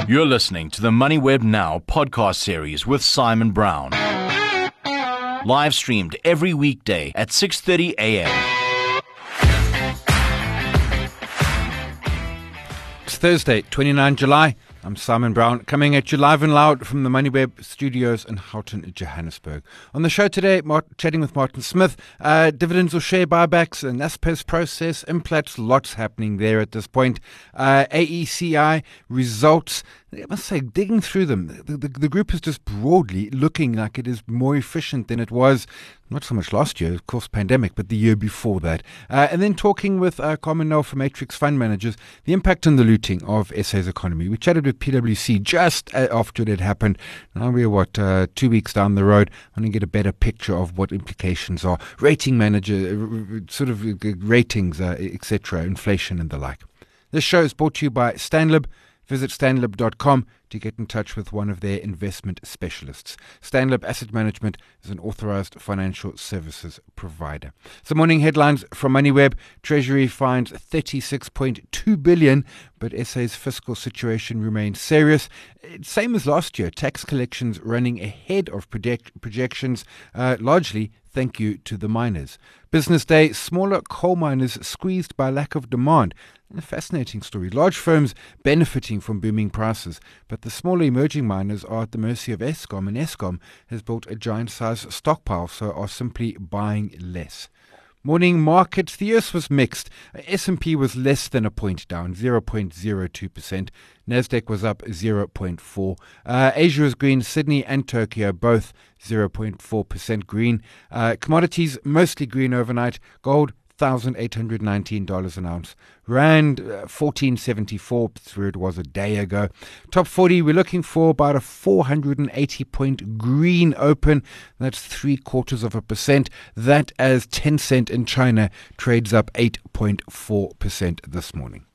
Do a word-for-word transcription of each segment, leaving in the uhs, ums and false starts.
You're listening to the MoneyWeb Now podcast series with Simon Brown. Live streamed every weekday at six thirty a.m. It's Thursday, twenty-ninth of July. I'm Simon Brown, coming at you live and loud from the MoneyWeb studios in Houghton, Johannesburg. On the show today, Mart- chatting with Martin Smith, uh, dividends or share buybacks, a Naspers process, Implats, lots happening there at this point. Uh, A E C I results, I must say, digging through them, the, the, the group is just broadly looking like it is more efficient than it was, not so much last year, of course, pandemic, but the year before that. Uh, and then talking with uh, Carmen Nell from Matrix Fund Managers, the impact on the looting of S A's economy. We chatted with P W C just after it had happened. Now we're, what, uh, two weeks down the road. I want to get a better picture of what implications are. Rating manager, sort of ratings, uh, et cetera, inflation and the like. This show is brought to you by Stanlib. Visit stanlib dot com to get in touch with one of their investment specialists. Stanlib Asset Management is an authorized financial services provider. Some morning headlines from MoneyWeb. Treasury finds thirty-six point two billion dollars, but S A's fiscal situation remains serious. Same as last year, tax collections running ahead of project- projections, uh, largely thank you to the miners. Business day, smaller coal miners squeezed by lack of demand. A fascinating story. Large firms benefiting from booming prices, but the smaller emerging miners are at the mercy of Eskom, and Eskom has built a giant-sized stockpile, so are simply buying less. Morning markets, the U S was mixed. S and P was less than a point down, zero point zero two percent. Nasdaq was up zero point four. Uh, Asia was green. Sydney and Tokyo both zero point four percent green. Uh, commodities mostly green overnight. Gold one thousand eight hundred nineteen dollars an ounce. Rand, uh, fourteen seventy-four, that's where it was a day ago. Top forty, we're looking for about a four hundred eighty point green open. That's three quarters of a percent. That as Tencent in China trades up eight point four percent this morning.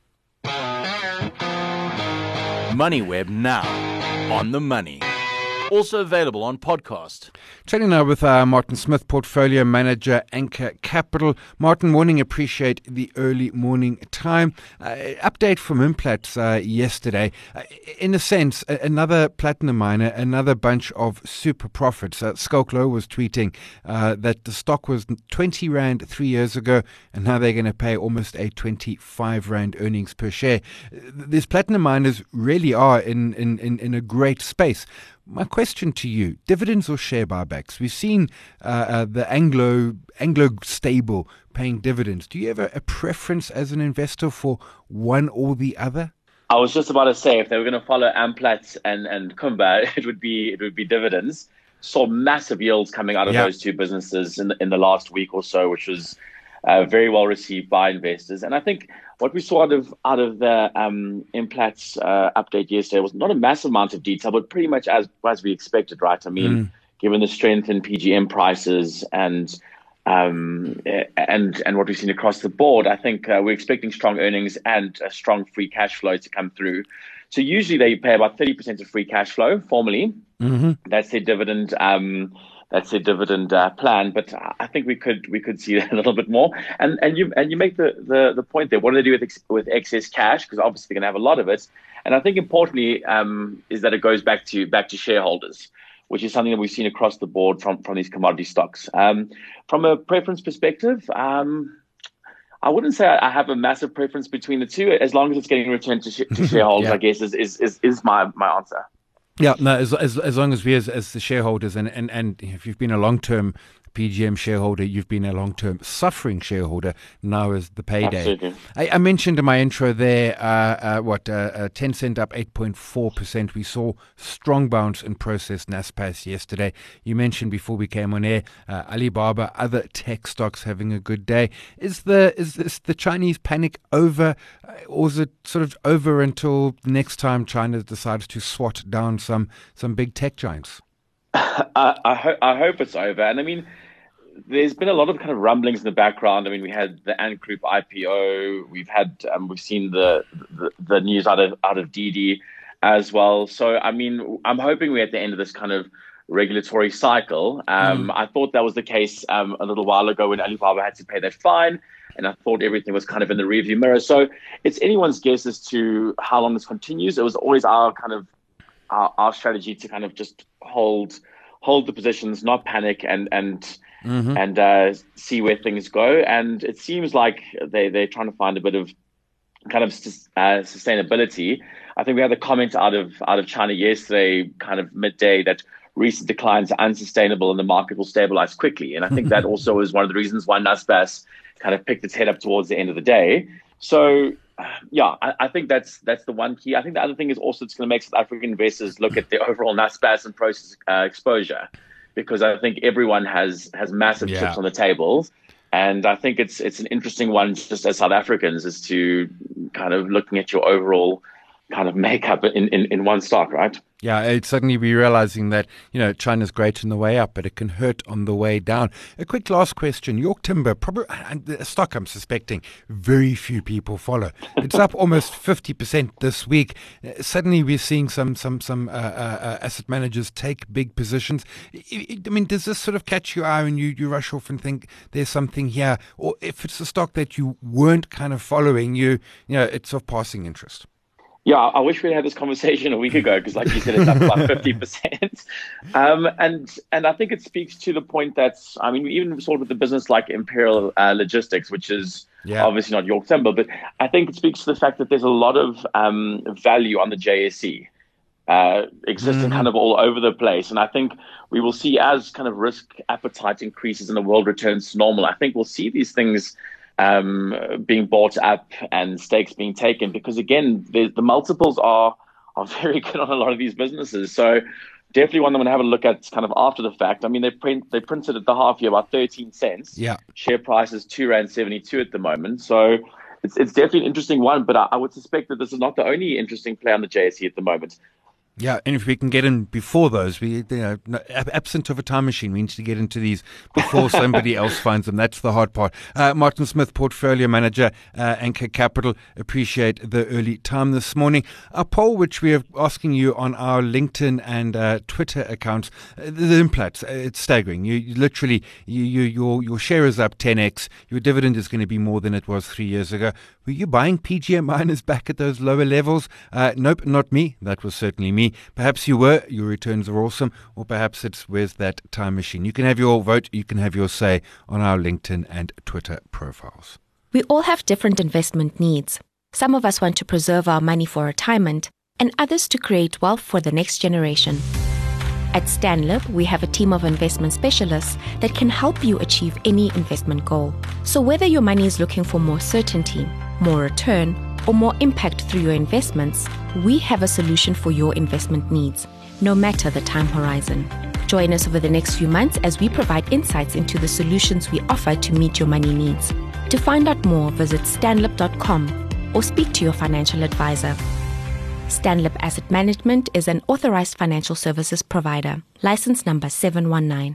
MoneyWeb Now, on the money. Also available on podcast. Chatting now with uh, Martin Smith, Portfolio Manager, Anchor Capital. Martin, morning. Appreciate the early morning time. Uh, update from Implats uh, yesterday. Uh, in a sense, a- another platinum miner, another bunch of super profits. Uh, Skulklo was tweeting uh, that the stock was twenty rand three years ago, and now they're going to pay almost a twenty-five rand earnings per share. These platinum miners really are in, in, in, in a great space. My question to you, dividends or share buybacks? We've seen uh, uh, the Anglo Anglo stable paying dividends. Do you have a, a preference as an investor for one or the other? I was just about to say, if they were going to follow Amplats and, and Kumba, it would be it would be dividends. Saw massive yields coming out of yeah. those two businesses in the, in the last week or so, which was uh, very well received by investors. And I think what we saw out of out of the um, Implats uh, update yesterday was not a massive amount of detail, but pretty much as as we expected, right? I mean, mm. given the strength in P G M prices and um, and and what we've seen across the board, I think uh, we're expecting strong earnings and a strong free cash flow to come through. So usually they pay about thirty percent of free cash flow formally. Mm-hmm. That's their dividend. Um, That's a dividend uh, plan, but I think we could we could see that a little bit more. And and you and you make the, the, the point there. What do they do with ex, with excess cash? Because obviously they're going to have a lot of it. And I think importantly um, is that it goes back to back to shareholders, which is something that we've seen across the board from from these commodity stocks. Um, from a preference perspective, um, I wouldn't say I have a massive preference between the two, as long as it's getting returned to, sh- to shareholders. yeah. I guess is is is, is my, my answer. Yeah, no, as as as long as we as, as the shareholders and, and, and if you've been a long-term P G M shareholder, you've been a long-term suffering shareholder, now is the payday. Absolutely. I, I mentioned in my intro there, uh, uh, what, uh, uh, Tencent up eight point four percent. We saw strong bounce in Process Naspers yesterday. You mentioned before we came on air, uh, Alibaba, other tech stocks having a good day. Is the is this the Chinese panic over, uh, or is it sort of over until next time China decides to swat down some some big tech giants? I, I, ho- I hope it's over. And I mean, there's been a lot of kind of rumblings in the background. I mean, we had the Ant Group I P O. We've had, um, we've seen the, the the news out of out of Didi as well. So, I mean, I'm hoping we're at the end of this kind of regulatory cycle. Um, mm. I thought that was the case um, a little while ago when Alibaba had to pay that fine, and I thought everything was kind of in the rearview mirror. So it's anyone's guess as to how long this continues. It was always our kind of our, our strategy to kind of just hold hold the positions, not panic, and and mm-hmm. and uh, see where things go. And it seems like they they're trying to find a bit of kind of uh, sustainability. I think we had a comment out of out of China yesterday, kind of midday, that recent declines are unsustainable and the market will stabilize quickly. And I think that also is one of the reasons why Naspers kind of picked its head up towards the end of the day. So, yeah, I, I think that's that's the one key. I think the other thing is also it's going to make South African investors look at the overall Naspers and Prosus uh, exposure, because I think everyone has has massive yeah. chips on the table. And I think it's it's an interesting one just as South Africans, is to kind of looking at your overall kind of makeup in, in, in one stock, right? Yeah, it's suddenly be realizing that, you know, China's great on the way up, but it can hurt on the way down. A quick last question. York Timber, probably a stock I'm suspecting very few people follow. It's up almost fifty percent this week. Uh, suddenly we're seeing some some some uh, uh, asset managers take big positions. I, I mean, does this sort of catch your eye and you, you rush off and think there's something here? Or if it's a stock that you weren't kind of following, you, you know, it's of passing interest? Yeah, I wish we had this conversation a week ago, because like you said, it's up about fifty percent. Um, and and I think it speaks to the point that, I mean, we even saw it with the business like Imperial uh, Logistics, which is yeah. obviously not York Timber, but I think it speaks to the fact that there's a lot of um, value on the J S E uh, existing mm-hmm. kind of all over the place. And I think we will see, as kind of risk appetite increases and the world returns to normal, I think we'll see these things Um, being bought up and stakes being taken, because again, the, the multiples are are very good on a lot of these businesses. So definitely one I'm going to have a look at kind of after the fact. I mean, they print they printed at the half year about thirteen cents. Yeah. Share price is two rand seventy two at the moment. So it's it's definitely an interesting one. But I, I would suspect that this is not the only interesting play on the J S E at the moment. Yeah, and if we can get in before those, we, you know, absent of a time machine, we need to get into these before somebody else finds them. That's the hard part. Uh, Martin Smith, Portfolio Manager, uh, Anchor Capital. Appreciate the early time this morning. Our poll, which we are asking you on our LinkedIn and uh, Twitter accounts, uh, the Implats, uh, it's staggering. You, you literally, you, you, your your share is up ten x. Your dividend is going to be more than it was three years ago. Were you buying P G M miners back at those lower levels? Uh, nope, not me. That was certainly me. Perhaps you were, your returns are awesome, or perhaps it's where's that time machine. You can have your vote, you can have your say on our LinkedIn and Twitter profiles. We all have different investment needs. Some of us want to preserve our money for retirement, and others to create wealth for the next generation. At Stanlib, we have a team of investment specialists that can help you achieve any investment goal. So whether your money is looking for more certainty, more return, or more impact through your investments, we have a solution for your investment needs, no matter the time horizon. Join us over the next few months as we provide insights into the solutions we offer to meet your money needs. To find out more, visit stanlib dot com or speak to your financial advisor. Stanlib Asset Management is an authorized financial services provider. License number seven one nine.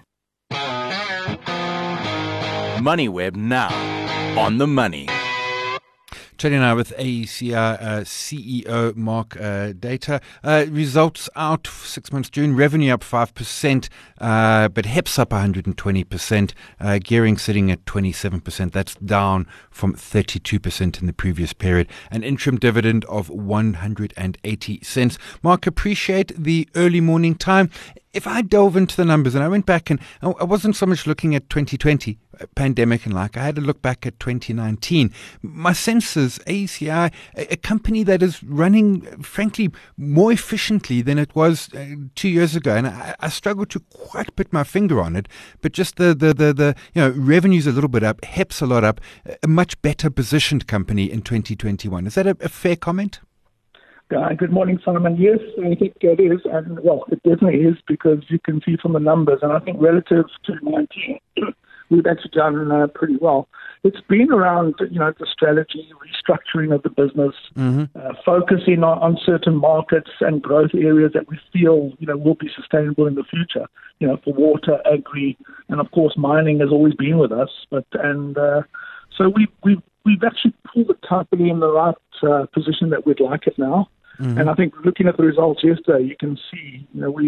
MoneyWeb now, on the money. Chatting now with A E C R uh, C E O Mark uh, Data. Uh, results out six months June. Revenue up five percent, uh, but H E P S up one hundred twenty percent. Uh, gearing sitting at twenty-seven percent. That's down from thirty-two percent in the previous period. An interim dividend of one hundred eighty cents. Mark, appreciate the early morning time. If I delve into the numbers, and I went back and I wasn't so much looking at twenty twenty, pandemic and like, I had to look back at twenty nineteen. My sense is A E C I, a, a company that is running, frankly, more efficiently than it was uh, two years ago. And I, I struggle to quite put my finger on it, but just the, the, the, the you know, revenue's a little bit up, H E P S a lot up, a much better positioned company in twenty twenty-one. Is that a, a fair comment? Uh, good morning, Simon. Yes, I think it is, and well, it definitely is, because you can see from the numbers, and I think relative to nineteen, we've actually done uh, pretty well. It's been around, you know, the strategy, restructuring of the business, mm-hmm. uh, focusing on, on certain markets and growth areas that we feel, you know, will be sustainable in the future. You know, for water, agri, and of course, mining has always been with us. But and uh, so we we we've actually pulled the company in the right uh, position that we'd like it now. Mm-hmm. And I think looking at the results yesterday, you can see, you know, we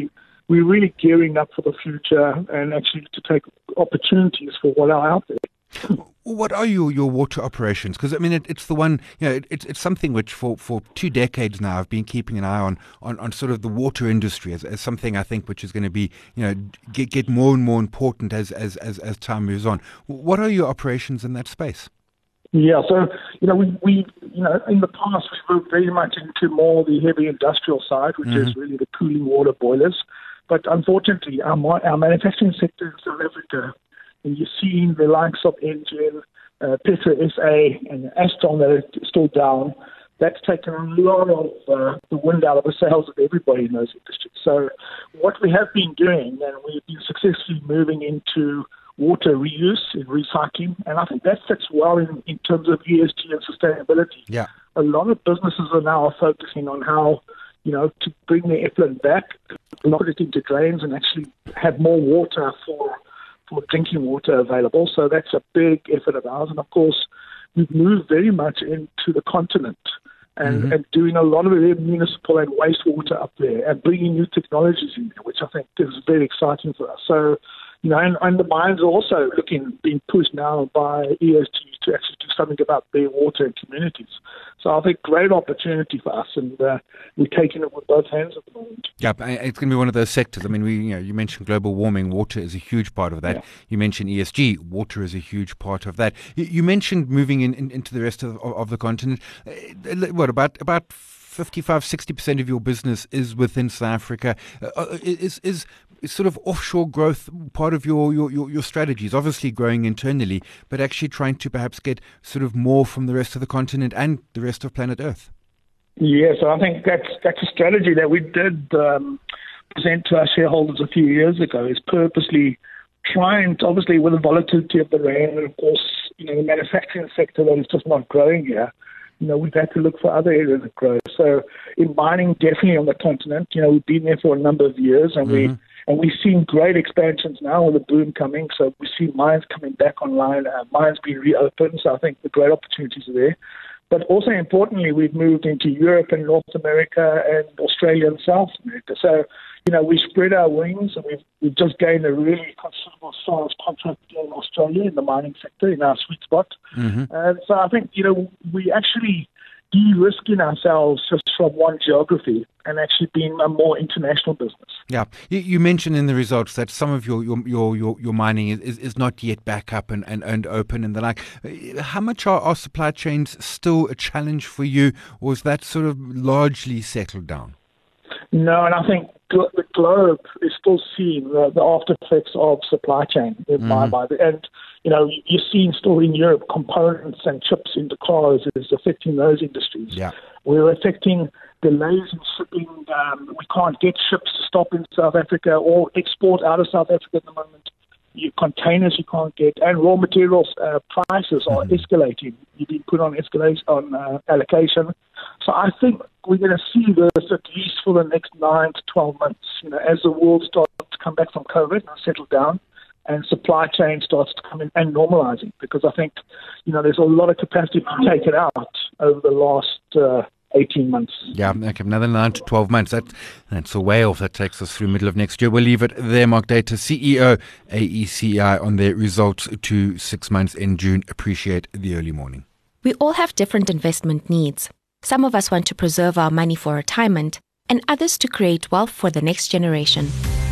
we're really gearing up for the future and actually to take opportunities for what are out there. What are your, your water operations? Because, I mean, it, it's the one, you know, it, it's it's something which for, for two decades now I've been keeping an eye on, on, on sort of the water industry as, as something I think which is going to be, you know, get, get more and more important as, as, as, as time moves on. What are your operations in that space? Yeah, so, you know, we, we, you know, in the past we moved very much into more the heavy industrial side, which mm-hmm. is really the cooling water boilers. But unfortunately, our, our manufacturing sector in South Africa, and you're seeing the likes of Engen, uh, Petra S A, and Astron that are still down. That's taken a lot of uh, the wind out of the sails of everybody in those industries. So what we have been doing, and we've been successfully moving into water reuse and recycling, and I think that fits well in, in terms of E S G and sustainability. Yeah. A lot of businesses are now focusing on how, you know, to bring their effluent back, lock it into drains, and actually have more water for for drinking water available. So that's a big effort of ours. And of course, we've moved very much into the continent and, mm-hmm. and doing a lot of it municipal and wastewater up there and bringing new technologies in there, which I think is very exciting for us. So, you know, and, and the mines are also looking, being pushed now by E S G to actually do something about their water and communities. So I think great opportunity for us, and uh, we're taking it with both hands at the moment. Yeah, it's going to be one of those sectors. I mean, we, you know, you mentioned global warming. Water is a huge part of that. Yeah. You mentioned E S G. Water is a huge part of that. You, you mentioned moving in, in, into the rest of, of, of the continent. What about about? fifty-five, sixty percent of your business is within South Africa. Uh, is, is is sort of offshore growth part of your, your, your, your strategies? Obviously growing internally, but actually trying to perhaps get sort of more from the rest of the continent and the rest of planet Earth. Yes, I think that's that's a strategy that we did um, present to our shareholders a few years ago, is purposely trying to, obviously with the volatility of the rand and of course, you know, the manufacturing sector that is just not growing here, you know, we've had to look for other areas of growth. So in mining, definitely on the continent, you know, we've been there for a number of years, and mm-hmm. we and we've seen great expansions now with the boom coming. So we see mines coming back online, uh, mines being reopened. So I think the great opportunities are there. But also importantly, we've moved into Europe and North America and Australia and South America. So, you know, we spread our wings, and we've, we've just gained a really considerable size contract in Australia in the mining sector, in our sweet spot. Mm-hmm. And so I think, you know, we actually de-risking ourselves just from one geography and actually being a more international business. Yeah. You, you mentioned in the results that some of your your your, your, your mining is, is, is not yet back up and, and, and open and the like. How much are, are supply chains still a challenge for you, or is that sort of largely settled down? No, and I think gl- the globe is still seeing the, the after effects of supply chain. Mm-hmm. By, by the, and, you know, you're seeing still in Europe components and chips into cars is affecting those industries. Yeah. We're affecting delays in shipping. Um, we can't get ships to stop in South Africa or export out of South Africa at the moment. You, containers you can't get, and raw materials uh, prices are mm-hmm. escalating. You've been put on escalation on uh, allocation. So I think we're going to see this at least for the next nine to twelve months. You know, as the world starts to come back from COVID and settle down, and supply chain starts to come in and normalizing, because I think, you know, there's a lot of capacity to take it out over the last uh, eighteen months. Yeah, okay, another nine to twelve months. That, that's a way off. That takes us through middle of next year. We'll leave it there. Mark Dater, C E O, A E C I, on their results to six months in June. Appreciate the early morning. We all have different investment needs. Some of us want to preserve our money for retirement, and others to create wealth for the next generation.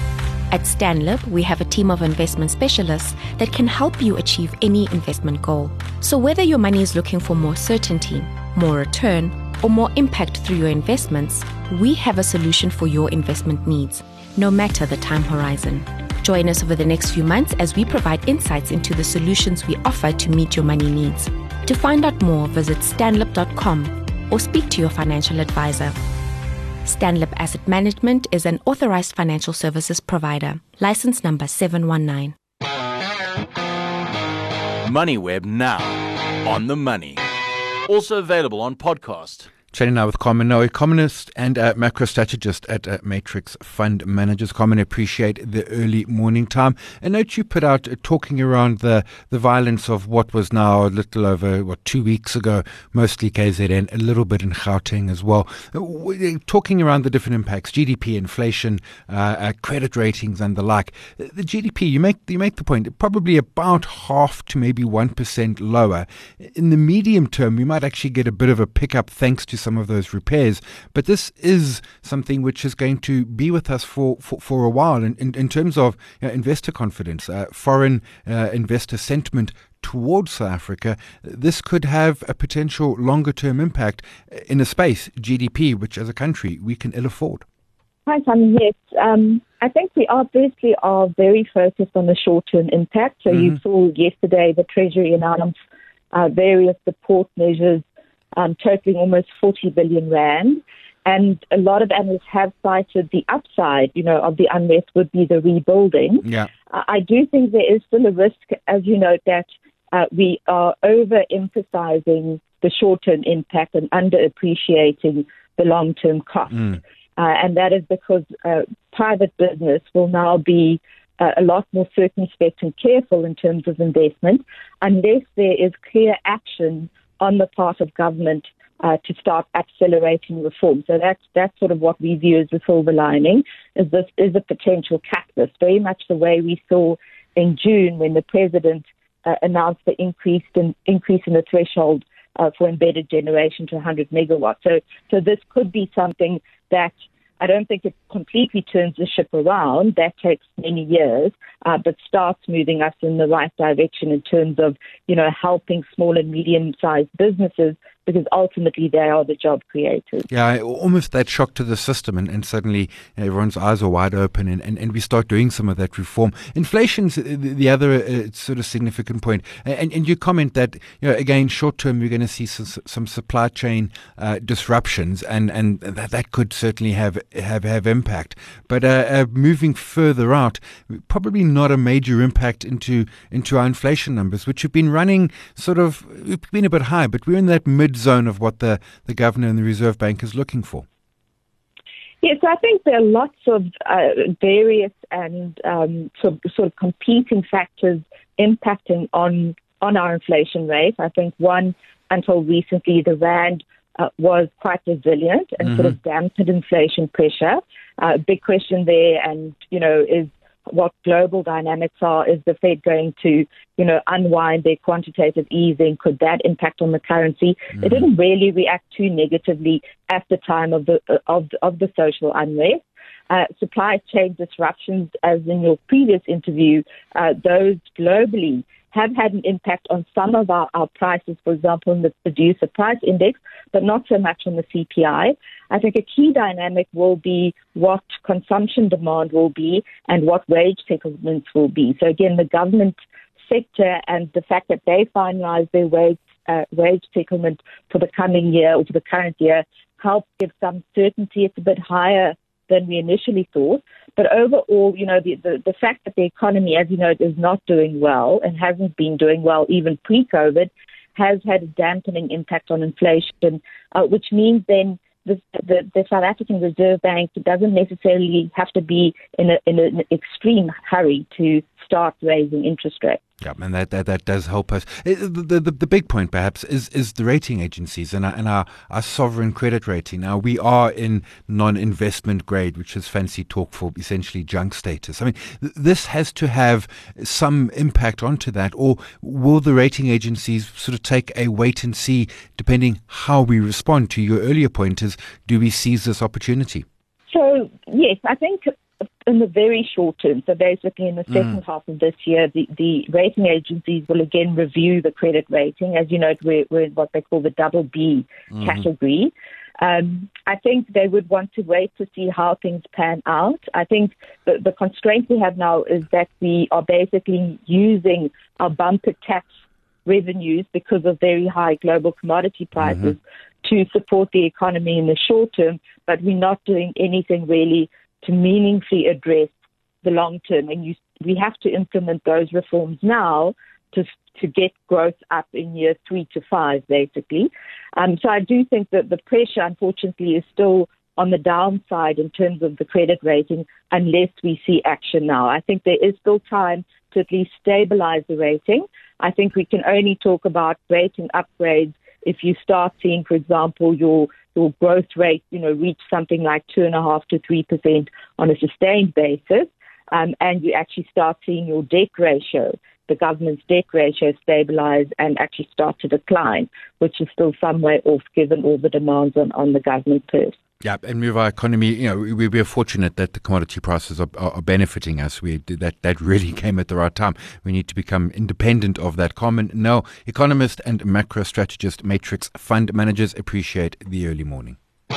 At Stanlib, we have a team of investment specialists that can help you achieve any investment goal. So whether your money is looking for more certainty, more return, or more impact through your investments, we have a solution for your investment needs, no matter the time horizon. Join us over the next few months as we provide insights into the solutions we offer to meet your money needs. To find out more, visit stanlib dot com or speak to your financial advisor. Stanlib Asset Management is an authorized financial services provider. License number seven one nine. MoneyWeb now, on the money. Also available on podcast. Chatting now with Carmen Noe, economist and uh, macro strategist at uh, Matrix Fund Managers. Carmen, appreciate the early morning time. A note you put out uh, talking around the, the violence of what was now a little over, what, two weeks ago, mostly K Z N, a little bit in Gauteng as well. Uh, talking around the different impacts, G D P, inflation, uh, uh, credit ratings and the like. The G D P, you make, you make the point, probably about half to maybe one percent lower. In the medium term, we might actually get a bit of a pickup thanks to some of those repairs. But this is something which is going to be with us for, for, for a while. In, in, in terms of you know, investor confidence, uh, foreign uh, investor sentiment towards South Africa, this could have a potential longer-term impact in a space, G D P, which as a country we can ill afford. Hi, Simon. Yes, um, I think we obviously are very focused on the short-term impact. So mm-hmm. you saw yesterday the Treasury announced uh, various support measures Um, totaling almost forty billion rand. And a lot of analysts have cited the upside, you know, of the unrest would be the rebuilding. Yeah. Uh, I do think there is still a risk, as you note, that uh, we are overemphasizing the short-term impact and underappreciating the long-term cost. Mm. Uh, and that is because uh, private business will now be uh, a lot more circumspect and careful in terms of investment unless there is clear action on the part of government uh, to start accelerating reform. So that's that's sort of what we view as the silver lining, is this is a potential catalyst, very much the way we saw in June when the president uh, announced the increase in, increase in the threshold uh, for embedded generation to one hundred megawatts. So, so this could be something that I don't think it completely turns the ship around. That takes many years, uh, but starts moving us in the right direction in terms of, you know, helping small and medium-sized businesses, because ultimately they are the job creators. Yeah, almost that shock to the system, and, and suddenly you know, everyone's eyes are wide open, and, and, and we start doing some of that reform. Inflation's the, the other uh, sort of significant point. And, and you comment that, you know, again, short term, you're going to see some, some supply chain uh, disruptions, and, and that, that could certainly have have, have impact. But uh, uh, moving further out, probably not a major impact into into our inflation numbers, which have been running sort of, we've been a bit high, but we're in that mid zone of what the, the governor and the Reserve Bank is looking for. Yes, I think there are lots of uh, various and um, sort, of, sort of competing factors impacting on, on our inflation rate. I think one, until recently, the rand uh, was quite resilient and mm-hmm. sort of dampened inflation pressure. Uh, big question there, and, you know, is what global dynamics are. Is the Fed going to, you know, unwind their quantitative easing? Could that impact on the currency? Mm. It didn't really react too negatively at the time of the of of the social unrest. Uh, supply chain disruptions, as in your previous interview, uh, those globally have had an impact on some of our, our prices, for example, in the producer price index, but not so much on the C P I. I think a key dynamic will be what consumption demand will be and what wage settlements will be. So again, the government sector and the fact that they finalize their wage, uh, wage settlement for the coming year or for the current year helps give some certainty. It's a bit higher than we initially thought. But overall, you know, the, the, the fact that the economy, as you know, is not doing well and hasn't been doing well even pre-COVID has had a dampening impact on inflation, uh, which means then the, the, the South African Reserve Bank doesn't necessarily have to be in, a, in an extreme hurry to start raising interest rates. Yeah, and that, that, that does help us. The, the, the, the big point, perhaps, is, is the rating agencies and, our, and our, our sovereign credit rating. Now, we are in non-investment grade, which is fancy talk for essentially junk status. I mean, th- this has to have some impact onto that, or will the rating agencies sort of take a wait and see, depending how we respond? To your earlier point is, do we seize this opportunity? So, yes, I think in the very short term, so basically in the second mm. half of this year, the, the rating agencies will again review the credit rating. As you know, we're, we're in what they call the double B mm. category. Um, I think they would want to wait to see how things pan out. I think the, the constraint we have now is that we are basically using our bumper tax revenues because of very high global commodity prices mm-hmm. to support the economy in the short term, but we're not doing anything really to meaningfully address the long term. And you, we have to implement those reforms now to to get growth up in year three to five, basically. Um, so I do think that the pressure, unfortunately, is still on the downside in terms of the credit rating unless we see action now. I think there is still time to at least stabilize the rating. I think we can only talk about rating upgrades if you start seeing, for example, your your growth rate, you know, reach something like two and a half to three percent on a sustained basis, um, and you actually start seeing your debt ratio, the government's debt ratio, stabilize and actually start to decline, which is still some way off given all the demands on, on the government purse. Yeah, and move our economy. You know, we, we are fortunate that the commodity prices are, are, are benefiting us. We that that really came at the right time. We need to become independent of that comment. No, economist and macro strategist Matrix Fund Managers appreciate the early morning.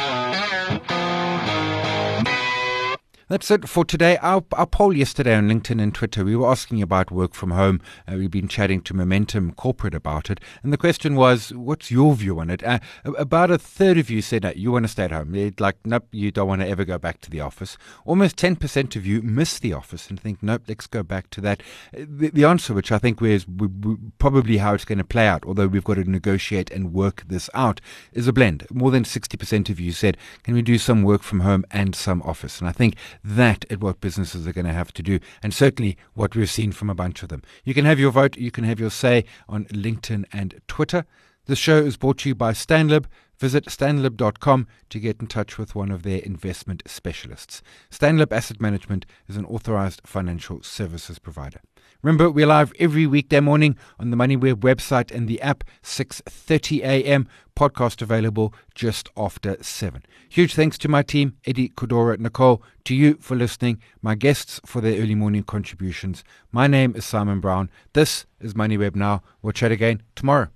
That's it for today. Our, our poll yesterday on LinkedIn and Twitter, we were asking about work from home. Uh, we've been chatting to Momentum Corporate about it. And the question was, what's your view on it? Uh, about a third of you said that you want to stay at home. They're like, nope, you don't want to ever go back to the office. Almost ten percent of you miss the office and think, nope, let's go back to that. The, the answer, which I think is probably how it's going to play out, although we've got to negotiate and work this out, is a blend. More than sixty percent of you said, can we do some work from home and some office? And I think that is what businesses are going to have to do, and certainly what we've seen from a bunch of them. You can have your vote, you can have your say on LinkedIn and Twitter. The show is brought to you by Stanlib. Visit stanlib dot com to get in touch with one of their investment specialists. Stanlib Asset Management is an authorized financial services provider. Remember, we're live every weekday morning on the MoneyWeb website and the app, six thirty a.m. Podcast available just after seven. Huge thanks to my team, Eddie, Kodora, Nicole, to you for listening, my guests for their early morning contributions. My name is Simon Brown. This is MoneyWeb Now. We'll chat again tomorrow.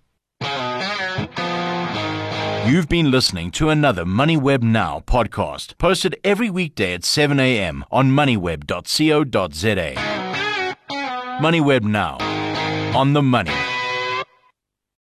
You've been listening to another MoneyWeb Now podcast, posted every weekday at seven a.m. on moneyweb dot co dot za. MoneyWeb Now, on the money.